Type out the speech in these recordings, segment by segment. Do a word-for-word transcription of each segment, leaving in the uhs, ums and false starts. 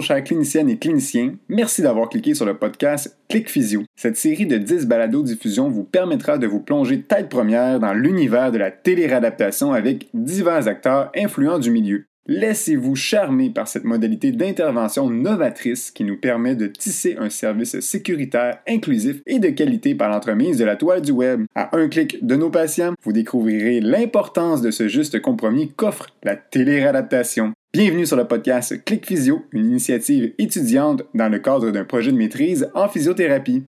chères cliniciennes et cliniciens, merci d'avoir cliqué sur le podcast Clic Physio. Cette série de dix balados-diffusion vous permettra de vous plonger tête première dans l'univers de la téléréadaptation avec divers acteurs influents du milieu. Laissez-vous charmer par cette modalité d'intervention novatrice qui nous permet de tisser un service sécuritaire, inclusif et de qualité par l'entremise de la toile du web. À un clic de nos patients, vous découvrirez l'importance de ce juste compromis qu'offre la téléréadaptation. Bienvenue sur le podcast Clic Physio, une initiative étudiante dans le cadre d'un projet de maîtrise en physiothérapie.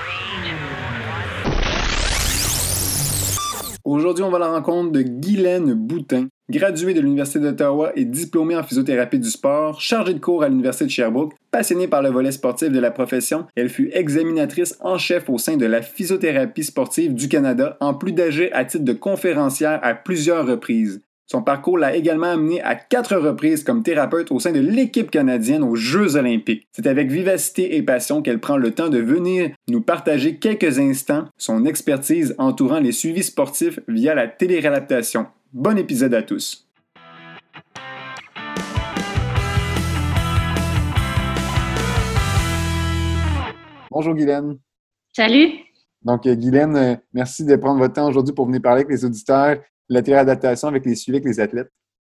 Aujourd'hui, on va à la rencontre de Guylaine Boutin. Graduée de l'Université d'Ottawa et diplômée en physiothérapie du sport, chargée de cours à l'Université de Sherbrooke, passionnée par le volet sportif de la profession, elle fut examinatrice en chef au sein de la physiothérapie sportive du Canada, en plus d'agir à titre de conférencière à plusieurs reprises. Son parcours l'a également amenée à quatre reprises comme thérapeute au sein de l'équipe canadienne aux Jeux olympiques. C'est avec vivacité et passion qu'elle prend le temps de venir nous partager quelques instants son expertise entourant les suivis sportifs via la téléréadaptation. Bon épisode à tous! Bonjour Guylaine. Salut. Donc Guylaine, merci de prendre votre temps aujourd'hui pour venir parler avec les auditeurs de la téléréadaptation avec les suivis avec les athlètes.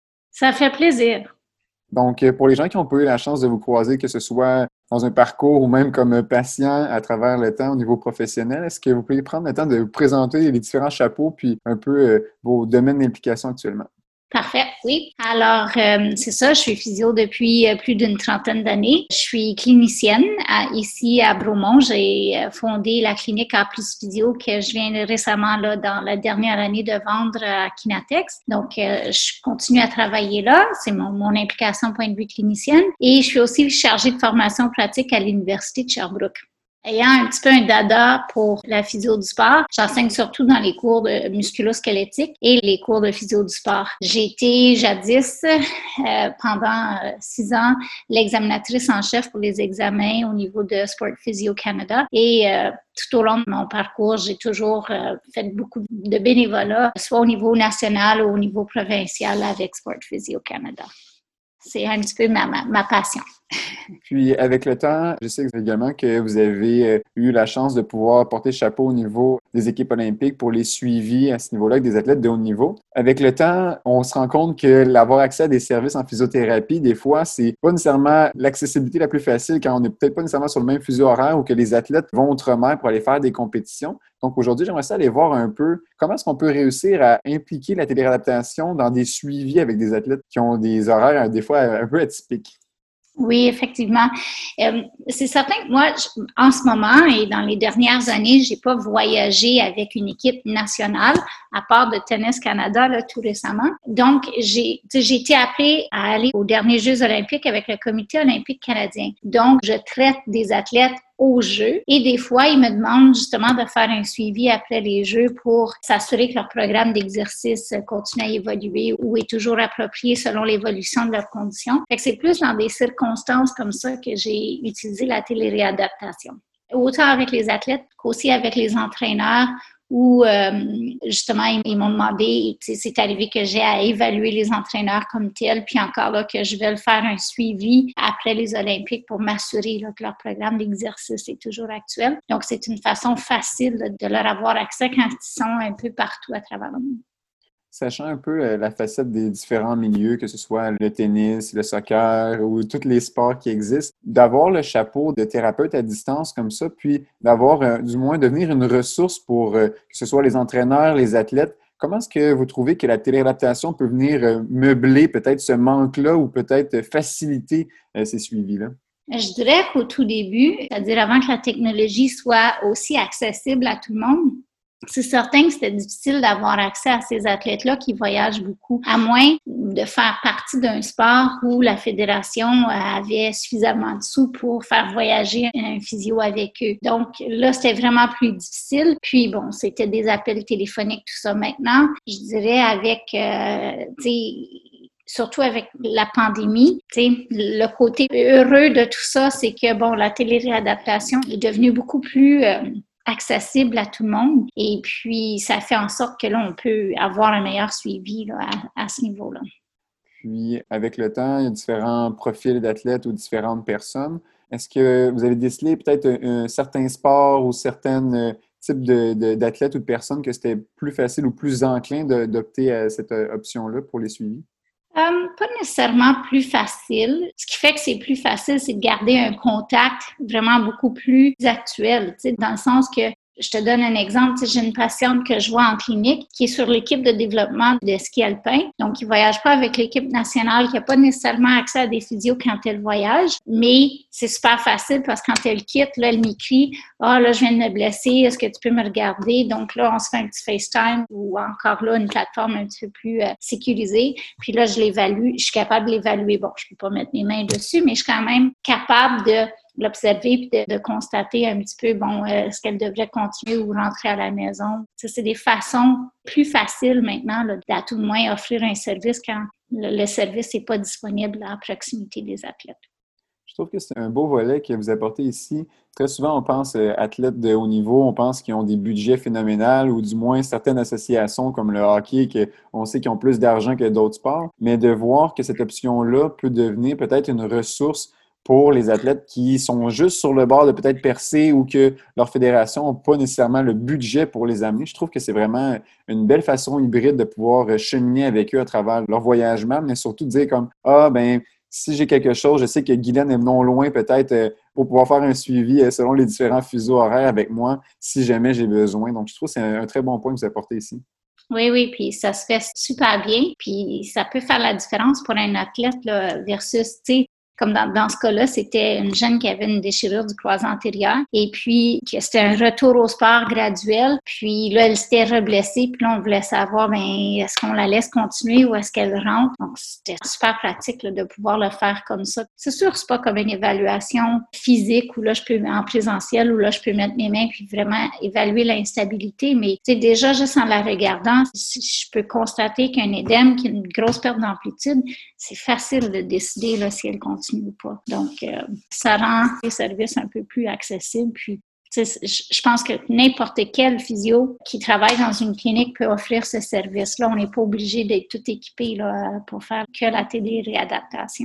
Ça fait plaisir. Donc, pour les gens qui ont pas eu la chance de vous croiser, que ce soit dans un parcours ou même comme patient à travers le temps au niveau professionnel, est-ce que vous pouvez prendre le temps de vous présenter les différents chapeaux puis un peu euh, vos domaines d'implication actuellement? Parfait, oui. Alors, euh, c'est ça, je suis physio depuis euh, plus d'une trentaine d'années. Je suis clinicienne à, ici à Bromont. J'ai euh, fondé la clinique A plus Physio que je viens récemment, là, dans la dernière année, de vendre à Kinatex. Donc, euh, je continue à travailler là. C'est mon, mon implication point de vue clinicienne. Et je suis aussi chargée de formation pratique à l'Université de Sherbrooke. Ayant un petit peu un dada pour la physio du sport, j'enseigne surtout dans les cours de musculo-squelettique et les cours de physio du sport. J'ai été jadis, euh, pendant euh, six ans, l'examinatrice en chef pour les examens au niveau de Sport Physio Canada. Et euh, tout au long de mon parcours, j'ai toujours euh, fait beaucoup de bénévolat, soit au niveau national ou au niveau provincial avec Sport Physio Canada. C'est un petit peu ma, ma, ma passion. Puis, avec le temps, je sais également que vous avez eu la chance de pouvoir porter chapeau au niveau des équipes olympiques pour les suivis à ce niveau-là avec des athlètes de haut niveau. Avec le temps, on se rend compte que l'avoir accès à des services en physiothérapie, des fois, c'est pas nécessairement l'accessibilité la plus facile quand on n'est peut-être pas nécessairement sur le même fuseau horaire ou que les athlètes vont outre-mer pour aller faire des compétitions. Donc, aujourd'hui, j'aimerais ça aller voir un peu comment est-ce qu'on peut réussir à impliquer la téléréadaptation dans des suivis avec des athlètes qui ont des horaires, des fois, un peu atypiques. Oui, effectivement. Euh, c'est certain que moi, je, en ce moment et dans les dernières années, j'ai pas voyagé avec une équipe nationale, à part de Tennis Canada, là, tout récemment. Donc, j'ai, j'ai été appelée à aller aux derniers Jeux olympiques avec le Comité olympique canadien. Donc, je traite des athlètes aux Jeux et des fois, ils me demandent justement de faire un suivi après les Jeux pour s'assurer que leur programme d'exercice continue à évoluer ou est toujours approprié selon l'évolution de leurs conditions. Fait que c'est plus dans des circonstances comme ça que j'ai utilisé la téléréadaptation. Autant avec les athlètes qu'aussi avec les entraîneurs où euh, justement, ils, ils m'ont demandé, c'est arrivé que j'ai à évaluer les entraîneurs comme tels, puis encore là, que je vais faire un suivi après les Olympiques pour m'assurer là, que leur programme d'exercice est toujours actuel. Donc, c'est une façon facile de, de leur avoir accès quand ils sont un peu partout à travers le monde. Sachant un peu la facette des différents milieux, que ce soit le tennis, le soccer ou tous les sports qui existent, d'avoir le chapeau de thérapeute à distance comme ça, puis d'avoir, euh, du moins, devenir une ressource pour euh, que ce soit les entraîneurs, les athlètes. Comment est-ce que vous trouvez que la téléréadaptation peut venir euh, meubler peut-être ce manque-là ou peut-être faciliter euh, ces suivis-là? Je dirais qu'au tout début, c'est-à-dire avant que la technologie soit aussi accessible à tout le monde, c'est certain que c'était difficile d'avoir accès à ces athlètes-là qui voyagent beaucoup, à moins de faire partie d'un sport où la fédération avait suffisamment de sous pour faire voyager un physio avec eux. Donc là, c'était vraiment plus difficile. Puis bon, c'était des appels téléphoniques, tout ça. Maintenant, je dirais avec, euh, tu sais, surtout avec la pandémie, tu sais, le côté heureux de tout ça, c'est que bon, la téléréadaptation est devenue beaucoup plus euh, accessible à tout le monde. Et puis, ça fait en sorte que là, on peut avoir un meilleur suivi là, à, à ce niveau-là. Puis, avec le temps, il y a différents profils d'athlètes ou différentes personnes. Est-ce que vous avez décelé peut-être un, un certain sport ou certains euh, types de, de- d'athlètes ou de personnes que c'était plus facile ou plus enclin de- d'opter à cette euh, option-là pour les suivis? Euh, pas nécessairement plus facile. Ce qui fait que c'est plus facile, c'est de garder un contact vraiment beaucoup plus actuel, tu sais, dans le sens que je te donne un exemple. Tu sais, j'ai une patiente que je vois en clinique qui est sur l'équipe de développement de ski alpin. Donc, il voyage pas avec l'équipe nationale, qui n'a pas nécessairement accès à des physios quand elle voyage. Mais c'est super facile parce que quand elle quitte, là, elle m'écrit: ah, là, je viens de me blesser, est-ce que tu peux me regarder? Donc là, on se fait un petit FaceTime ou encore là, une plateforme un petit peu plus euh, sécurisée. Puis là, je l'évalue. Je suis capable de l'évaluer. Bon, je peux pas mettre mes mains dessus, mais je suis quand même capable de l'observer puis de, de constater un petit peu, bon, euh, est-ce qu'elle devrait continuer ou rentrer à la maison. Ça, c'est des façons plus faciles maintenant, là, d'à tout le moins offrir un service quand le, le service n'est pas disponible à proximité des athlètes. Je trouve que c'est un beau volet que vous apportez ici. Très souvent, on pense euh, athlètes de haut niveau, on pense qu'ils ont des budgets phénoménaux ou du moins certaines associations comme le hockey, que on sait qu'ils ont plus d'argent que d'autres sports. Mais de voir que cette option-là peut devenir peut-être une ressource pour les athlètes qui sont juste sur le bord de peut-être percer ou que leur fédération n'a pas nécessairement le budget pour les amener. Je trouve que c'est vraiment une belle façon hybride de pouvoir euh, cheminer avec eux à travers leur voyagement, mais surtout de dire comme, ah, ben, si j'ai quelque chose, je sais que Guylaine est non loin peut-être euh, pour pouvoir faire un suivi euh, selon les différents fuseaux horaires avec moi si jamais j'ai besoin. Donc, je trouve que c'est un, un très bon point que vous apportez ici. Oui, oui, puis ça se fait super bien, puis ça peut faire la différence pour un athlète là, versus, tu sais, comme dans, dans ce cas-là, c'était une jeune qui avait une déchirure du croisé antérieur et puis que c'était un retour au sport graduel. Puis là, elle s'était reblessée. Puis là, on voulait savoir, ben est-ce qu'on la laisse continuer ou est-ce qu'elle rentre? Donc, c'était super pratique là, de pouvoir le faire comme ça. C'est sûr, c'est pas comme une évaluation physique où là, je peux, en présentiel, où là, je peux mettre mes mains puis vraiment évaluer l'instabilité. Mais tu sais, déjà, juste en la regardant, si je peux constater qu'un édème qui a une grosse perte d'amplitude, c'est facile de décider là, si elle continue ou pas. Donc, euh, ça rend les services un peu plus accessibles. Puis, je pense que n'importe quel physio qui travaille dans une clinique peut offrir ce service-là. On n'est pas obligé d'être tout équipé là, pour faire que la téléréadaptation.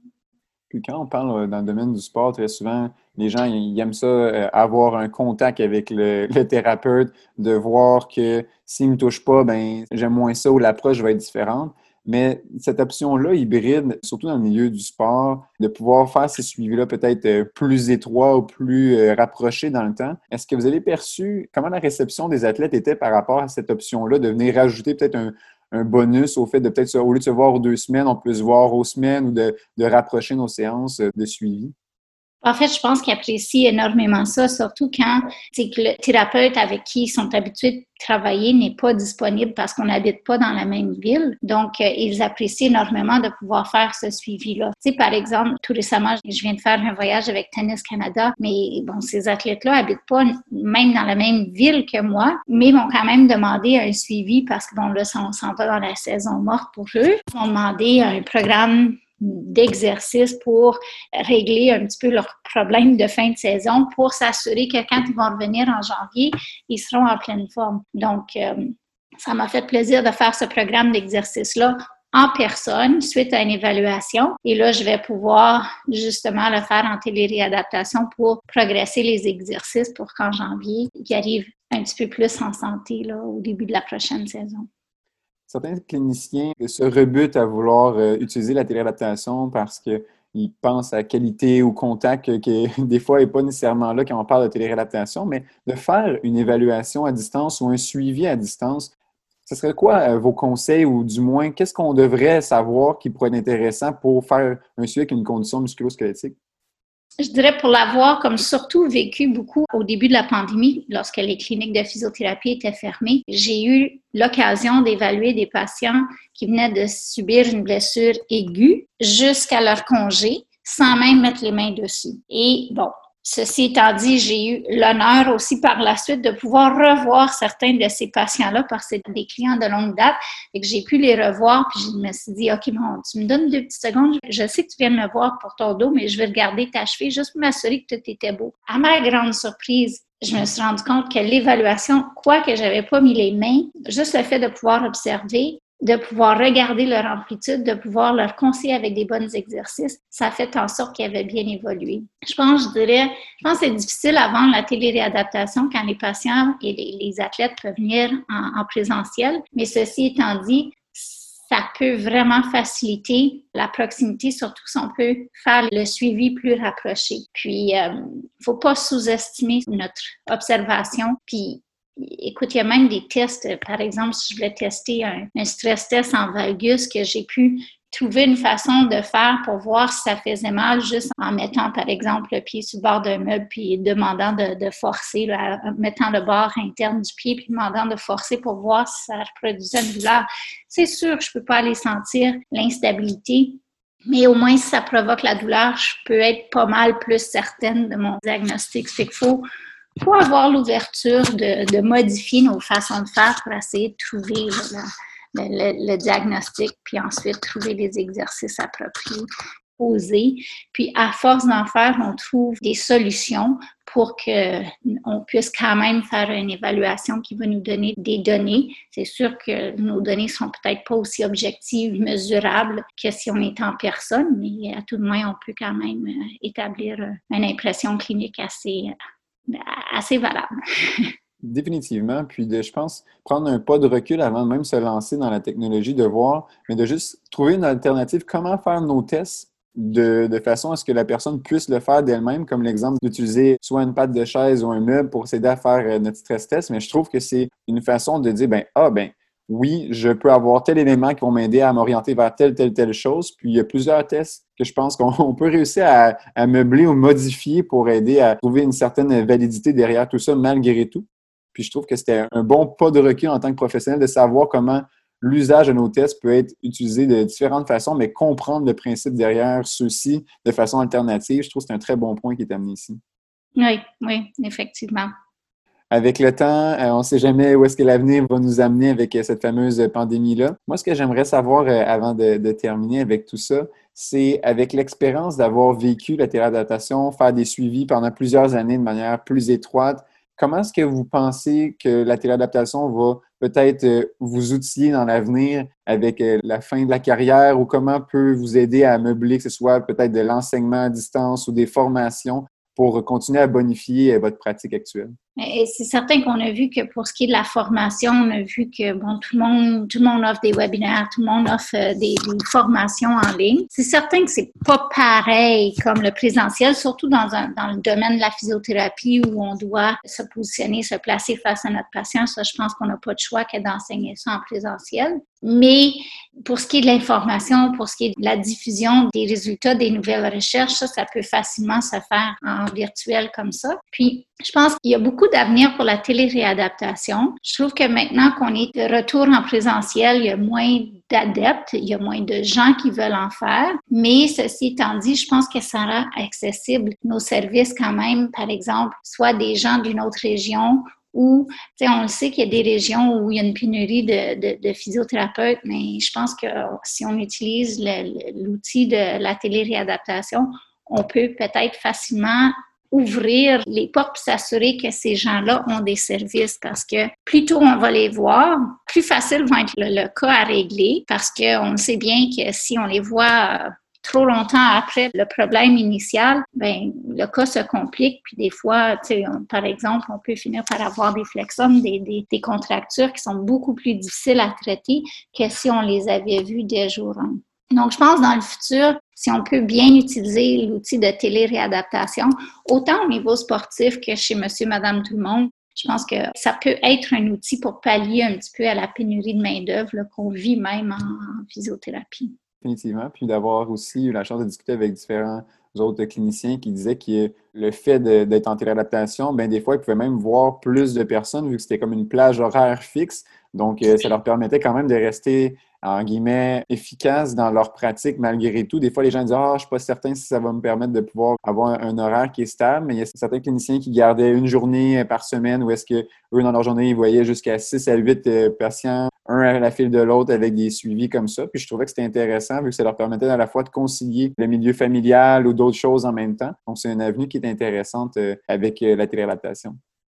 Puis quand on parle euh, dans le domaine du sport, très souvent, les gens ils aiment ça, euh, avoir un contact avec le, le thérapeute, de voir que s'il ne me touche pas, ben j'aime moins ça ou l'approche va être différente. Mais cette option-là, hybride, surtout dans le milieu du sport, de pouvoir faire ces suivis-là peut-être euh, plus étroits ou plus euh, rapprochés dans le temps, est-ce que vous avez perçu comment la réception des athlètes était par rapport à cette option-là, de venir rajouter peut-être un, un bonus au fait de peut-être, au lieu de se voir aux deux semaines, on peut se voir aux semaines ou de, de rapprocher nos séances euh, de suivi? En fait, je pense qu'ils apprécient énormément ça, surtout quand c'est que le thérapeute avec qui ils sont habitués de travailler n'est pas disponible parce qu'on n'habite pas dans la même ville. Donc, euh, ils apprécient énormément de pouvoir faire ce suivi-là. Tu sais, par exemple, tout récemment, je viens de faire un voyage avec Tennis Canada, mais bon, ces athlètes-là habitent pas même dans la même ville que moi, mais m'ont quand même demandé un suivi parce que bon, là, on s'en va dans la saison morte pour eux. Ils m'ont demandé un programme d'exercice pour régler un petit peu leurs problèmes de fin de saison pour s'assurer que quand ils vont revenir en janvier, ils seront en pleine forme. Donc, euh, ça m'a fait plaisir de faire ce programme d'exercice-là en personne suite à une évaluation. Et là, je vais pouvoir justement le faire en téléréadaptation pour progresser les exercices pour qu'en janvier, ils arrivent un petit peu plus en santé là, au début de la prochaine saison. Certains cliniciens se rebutent à vouloir euh, utiliser la téléadaptation parce qu'ils pensent à qualité ou contact euh, qui, des fois, n'est pas nécessairement là quand on parle de téléadaptation, mais de faire une évaluation à distance ou un suivi à distance, ce serait quoi euh, vos conseils ou du moins, qu'est-ce qu'on devrait savoir qui pourrait être intéressant pour faire un suivi avec une condition musculo-squelettique? Je dirais pour l'avoir comme surtout vécu beaucoup au début de la pandémie, lorsque les cliniques de physiothérapie étaient fermées, j'ai eu l'occasion d'évaluer des patients qui venaient de subir une blessure aiguë jusqu'à leur congé sans même mettre les mains dessus. Et bon, ceci étant dit, j'ai eu l'honneur aussi par la suite de pouvoir revoir certains de ces patients-là parce que c'est des clients de longue date et que j'ai pu les revoir. Puis je me suis dit, OK, bon, tu me donnes deux petites secondes. Je sais que tu viens de me voir pour ton dos, mais je vais regarder ta cheville juste pour m'assurer que tout était beau. À ma grande surprise, je me suis rendu compte que l'évaluation, quoique je n'avais pas mis les mains, juste le fait de pouvoir observer, de pouvoir regarder leur amplitude, de pouvoir leur conseiller avec des bons exercices, ça a fait en sorte qu'ils avaient bien évolué. Je pense, je dirais, je pense que c'est difficile avant la téléréadaptation quand les patients et les, les athlètes peuvent venir en, en présentiel, mais ceci étant dit, ça peut vraiment faciliter la proximité, surtout si on peut faire le suivi plus rapproché. Puis, il euh, ne faut pas sous-estimer notre observation, puis écoute, il y a même des tests, par exemple, si je voulais tester un, un stress test en valgus, que j'ai pu trouver une façon de faire pour voir si ça faisait mal juste en mettant, par exemple, le pied sur le bord d'un meuble puis demandant de, de forcer, là, en mettant le bord interne du pied puis demandant de forcer pour voir si ça reproduisait une douleur. C'est sûr que je ne peux pas aller sentir l'instabilité, mais au moins si ça provoque la douleur, je peux être pas mal plus certaine de mon diagnostic. C'est qu'il faut faut avoir l'ouverture de, de modifier nos façons de faire pour essayer de trouver là, le, le, le diagnostic, puis ensuite trouver les exercices appropriés, posés. Puis à force d'en faire, on trouve des solutions pour qu'on puisse quand même faire une évaluation qui va nous donner des données. C'est sûr que nos données ne sont peut-être pas aussi objectives, mesurables que si on est en personne, mais à tout de moins, on peut quand même établir une impression clinique assez assez valable. Définitivement. Puis, de, je pense, prendre un pas de recul avant de même se lancer dans la technologie, de voir, mais de juste trouver une alternative. Comment faire nos tests de, de façon à ce que la personne puisse le faire d'elle-même, comme l'exemple d'utiliser soit une patte de chaise ou un meuble pour s'aider à faire notre stress test. Mais je trouve que c'est une façon de dire, ben ah, ben oui, je peux avoir tel élément qui vont m'aider à m'orienter vers telle, telle, telle chose. Puis, il y a plusieurs tests que je pense qu'on peut réussir à, à meubler ou modifier pour aider à trouver une certaine validité derrière tout ça, malgré tout. Puis, je trouve que c'était un bon pas de recul en tant que professionnel de savoir comment l'usage de nos tests peut être utilisé de différentes façons, mais comprendre le principe derrière ceux-ci de façon alternative. Je trouve que c'est un très bon point qui est amené ici. Oui, oui, effectivement. Avec le temps, on ne sait jamais où est-ce que l'avenir va nous amener avec cette fameuse pandémie-là. Moi, ce que j'aimerais savoir avant de, de terminer avec tout ça, c'est avec l'expérience d'avoir vécu la téléadaptation, faire des suivis pendant plusieurs années de manière plus étroite, comment est-ce que vous pensez que la téléadaptation va peut-être vous outiller dans l'avenir avec la fin de la carrière ou comment peut vous aider à meubler, que ce soit peut-être de l'enseignement à distance ou des formations pour continuer à bonifier votre pratique actuelle? Et c'est certain qu'on a vu que pour ce qui est de la formation, on a vu que bon, tout le monde, tout le monde offre des webinaires, tout le monde offre des, des formations en ligne. C'est certain que c'est pas pareil comme le présentiel, surtout dans, un, dans le domaine de la physiothérapie où on doit se positionner, se placer face à notre patient. Ça, je pense qu'on n'a pas de choix que d'enseigner ça en présentiel. Mais pour ce qui est de l'information, pour ce qui est de la diffusion des résultats des nouvelles recherches, ça, ça peut facilement se faire en virtuel comme ça. Puis, je pense qu'il y a beaucoup d'avenir pour la téléréadaptation. Je trouve que maintenant qu'on est de retour en présentiel, il y a moins d'adeptes, il y a moins de gens qui veulent en faire. Mais ceci étant dit, je pense que ça rend accessible nos services quand même, par exemple, soit des gens d'une autre région ou, tu sais, on le sait qu'il y a des régions où il y a une pénurie de, de, de physiothérapeutes, mais je pense que si on utilise le, l'outil de la téléréadaptation, on peut peut-être facilement ouvrir les portes pour s'assurer que ces gens-là ont des services parce que plus tôt on va les voir, plus facile va être le, le cas à régler parce qu'on sait bien que si on les voit trop longtemps après le problème initial, ben le cas se complique. Puis des fois, tu sais, par exemple, on peut finir par avoir des flexomes, des, des, des contractures qui sont beaucoup plus difficiles à traiter que si on les avait vues dès jour un. Donc, je pense dans le futur, si on peut bien utiliser l'outil de téléréadaptation, autant au niveau sportif que chez monsieur, madame, tout le monde, je pense que ça peut être un outil pour pallier un petit peu à la pénurie de main-d'œuvre là, qu'on vit même en, en physiothérapie. Définitivement. Puis d'avoir aussi eu la chance de discuter avec différents autres cliniciens qui disaient que le fait de, d'être en téléadaptation, bien des fois, ils pouvaient même voir plus de personnes vu que c'était comme une plage horaire fixe. Donc, euh, ça leur permettait quand même de rester, en guillemets, efficaces dans leur pratique malgré tout. Des fois, les gens disent « Ah, je ne suis pas certain si ça va me permettre de pouvoir avoir un, un horaire qui est stable. » Mais il y a certains cliniciens qui gardaient une journée par semaine où est-ce qu'eux, dans leur journée, ils voyaient jusqu'à six à huit euh, patients, un à la file de l'autre avec des suivis comme ça. Puis je trouvais que c'était intéressant vu que ça leur permettait à la fois de concilier le milieu familial ou d'autres choses en même temps. Donc, c'est une avenue qui est intéressante euh, avec euh, la téléadaptation.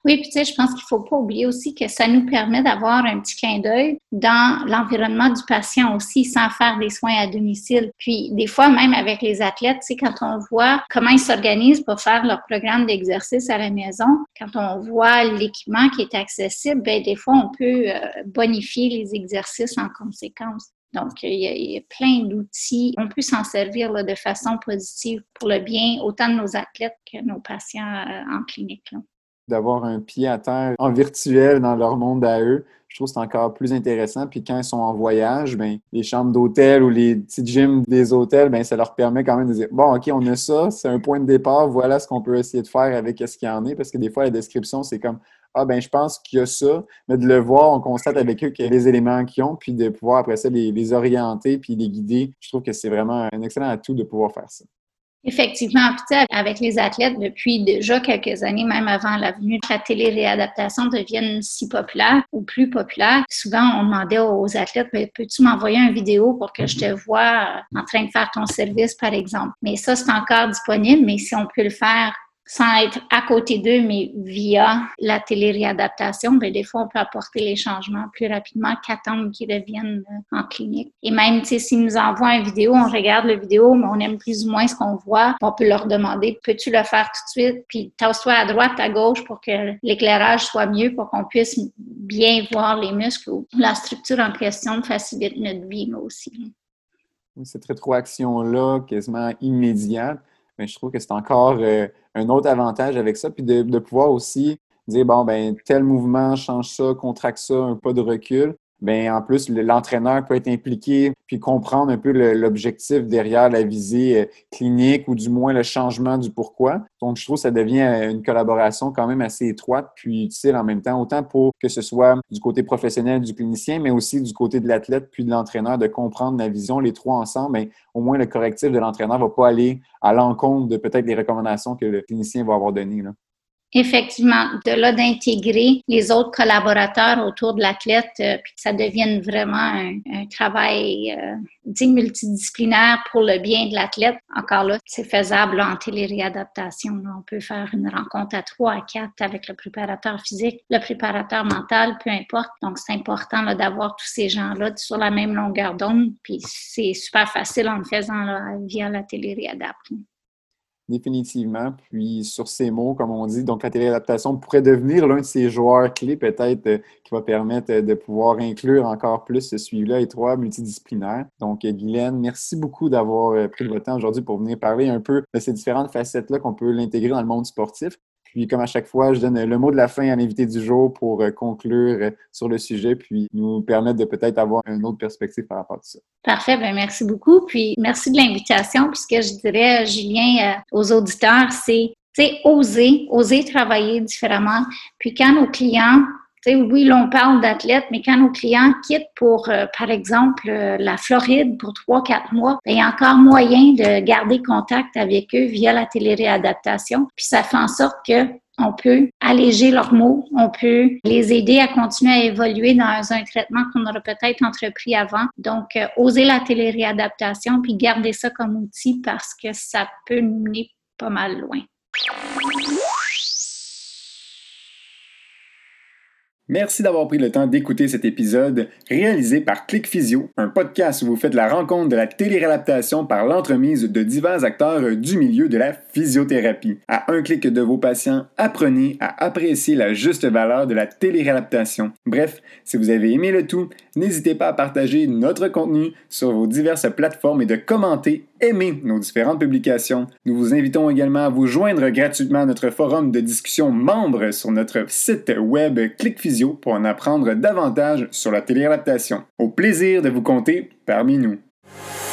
Oui, puis tu sais, je pense qu'il ne faut pas oublier aussi que ça nous permet d'avoir un petit clin d'œil dans l'environnement du patient aussi, sans faire des soins à domicile. Puis des fois, même avec les athlètes, tu sais, quand on voit comment ils s'organisent pour faire leur programme d'exercice à la maison, quand on voit l'équipement qui est accessible, bien, des fois, on peut euh, bonifier les exercices en conséquence. Donc, il y, a, il y a plein d'outils. On peut s'en servir là, de façon positive pour le bien, autant de nos athlètes que nos patients euh, en clinique, là. D'avoir un pied à terre en virtuel dans leur monde à eux. Je trouve que c'est encore plus intéressant. Puis quand ils sont en voyage, ben les chambres d'hôtel ou les petits gyms des hôtels, ben ça leur permet quand même de dire « Bon, OK, on a ça, c'est un point de départ, voilà ce qu'on peut essayer de faire avec ce qu'il y en est. » Parce que des fois, la description, c'est comme « Ah, ben je pense qu'il y a ça. » Mais de le voir, on constate avec eux qu'il y a les éléments qu'ils ont, puis de pouvoir après ça les, les orienter puis les guider. Je trouve que c'est vraiment un excellent atout de pouvoir faire ça. Effectivement, puis tu sais, avec les athlètes, depuis déjà quelques années, même avant la venue de la télé-réadaptation devienne si populaire ou plus populaire, souvent on demandait aux athlètes, peux-tu m'envoyer une vidéo pour que je te voie en train de faire ton service, par exemple. Mais ça, c'est encore disponible, mais si on peut le faire sans être à côté d'eux, mais via la télé-réadaptation, bien, des fois, on peut apporter les changements plus rapidement qu'attendre qu'ils reviennent en clinique. Et même, tu sais, s'ils nous envoient une vidéo, on regarde la vidéo, mais on aime plus ou moins ce qu'on voit, on peut leur demander, peux-tu le faire tout de suite? Puis, tasse-toi à droite, à gauche pour que l'éclairage soit mieux, pour qu'on puisse bien voir les muscles ou la structure en question facilite notre vie, mais aussi. Cette rétroaction-là, quasiment immédiate, mais je trouve que c'est encore euh, un autre avantage avec ça, puis de, de pouvoir aussi dire, bon, ben tel mouvement, change ça, contracte ça, un pas de recul. Ben en plus, l'entraîneur peut être impliqué puis comprendre un peu le, l'objectif derrière la visée euh, clinique ou du moins le changement du pourquoi. Donc, je trouve que ça devient une collaboration quand même assez étroite puis utile en même temps, autant pour que ce soit du côté professionnel du clinicien, mais aussi du côté de l'athlète puis de l'entraîneur de comprendre la vision, les trois ensemble. Ben, au moins, le correctif de l'entraîneur ne va pas aller à l'encontre de peut-être les recommandations que le clinicien va avoir données, là. Effectivement, de là d'intégrer les autres collaborateurs autour de l'athlète, euh, puis que ça devienne vraiment un, un travail euh, dit multidisciplinaire pour le bien de l'athlète. Encore là, c'est faisable là, en télé-réadaptation. Là. On peut faire une rencontre à trois, à quatre avec le préparateur physique, le préparateur mental, peu importe. Donc, c'est important là, d'avoir tous ces gens-là sur la même longueur d'onde, puis c'est super facile en le faisant là, via la télé-réadaptation. Définitivement. Puis sur ces mots, comme on dit, donc la téléadaptation pourrait devenir l'un de ces joueurs clés peut-être euh, qui va permettre euh, de pouvoir inclure encore plus ce suivi-là étroit, multidisciplinaire. Donc, euh, Guylaine, merci beaucoup d'avoir euh, pris le temps aujourd'hui pour venir parler un peu de ces différentes facettes-là qu'on peut l'intégrer dans le monde sportif. Puis, comme à chaque fois, je donne le mot de la fin à l'invité du jour pour euh, conclure euh, sur le sujet, puis nous permettre de peut-être avoir une autre perspective par rapport à ça. Parfait, bien merci beaucoup. Puis, merci de l'invitation. Puis, ce que je dirais, Julien, euh, aux auditeurs, c'est, tu sais, oser, oser travailler différemment. Puis, quand nos clients, tu sais, oui, là, on parle d'athlètes, mais quand nos clients quittent pour, euh, par exemple, euh, la Floride pour trois, quatre mois, bien, il y a encore moyen de garder contact avec eux via la télé-réadaptation. Puis, ça fait en sorte que on peut alléger leurs maux, on peut les aider à continuer à évoluer dans un traitement qu'on aurait peut-être entrepris avant. Donc, euh, oser la télé-réadaptation puis garder ça comme outil parce que ça peut nous mener pas mal loin. Merci d'avoir pris le temps d'écouter cet épisode réalisé par Click Physio, un podcast où vous faites la rencontre de la télé-réadaptation par l'entremise de divers acteurs du milieu de la physiothérapie. À un clic de vos patients, apprenez à apprécier la juste valeur de la télé-réadaptation. Bref, si vous avez aimé le tout, n'hésitez pas à partager notre contenu sur vos diverses plateformes et de commenter, aimer nos différentes publications. Nous vous invitons également à vous joindre gratuitement à notre forum de discussion membre sur notre site web Click Physio pour en apprendre davantage sur la télé-réadaptation. Au plaisir de vous compter parmi nous.